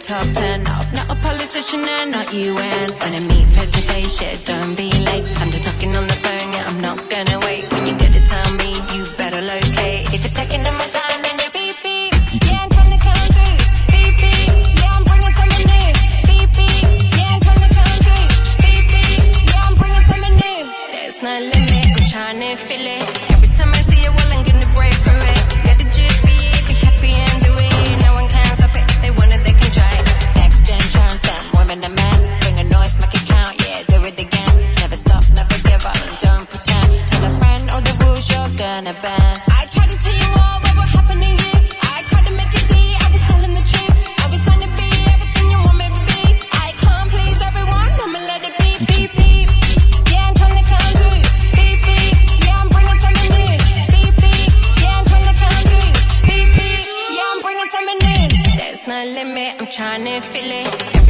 top, turn up. Not a politician and not UN. When I meet face to face, yeah, don't be late. I'm just talking on the phone, yeah, I'm not gonna wait. When you get to tell me, you better locate. If it's taking up my time, then you beep beep. Yeah, I'm trying to come through. Beep beep. Yeah, I'm bringing something new. Beep beep. Yeah, I'm trying to come through. Beep beep. Yeah, I'm bringing something new. There's no limit, I'm trying to feel it. Every time I see you, well, I'm gonna break through it. Gotta just be happy and do it. No one can stop it. If they want it, they can try it. Next gen transcend, women and men. Bring a noise, make it count, yeah, do it again. Never stop, never give up, and don't pretend. Tell a friend all the rules you're gonna bend. I tried to tell you all what will happen to you. I tried to make you see I was telling the truth. I was trying to be everything you want me to be. I can't please everyone, I'ma let it be. Beep beep. Yeah, I'm trying to come through. Beep beep. Yeah, I'm bringing something new. Beep beep. Yeah, I'm trying to come through. Beep beep. Yeah, I'm bringing something new. There's no limit, I'm trying to feel it.